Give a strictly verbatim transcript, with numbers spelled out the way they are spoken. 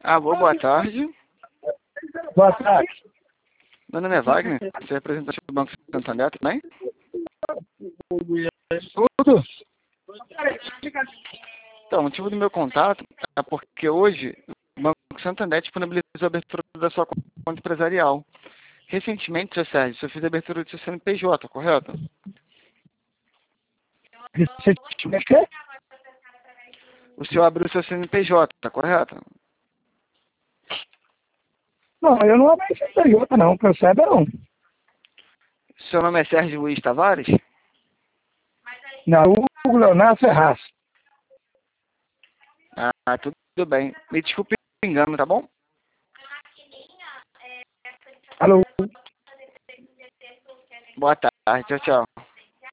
Alô, boa tarde. Boa tarde. Meu nome é Wagner, você é representante do Banco Santander também? Tudo? Então, o motivo do meu contato é porque hoje o Banco Santander disponibilizou a abertura da sua conta empresarial. Recentemente, seu Sérgio, você fez a abertura do seu C N P J, correto? Recentemente, o quê? O senhor abriu o seu C N P J, correto? Não, eu não abri C N P J não, que eu saiba não. Seu nome é Sérgio Luiz Tavares? Não, o Leonardo Ferraz. Ah, tudo bem. Me desculpe o engano, tá bom? Alô? Boa tarde, tchau, tchau.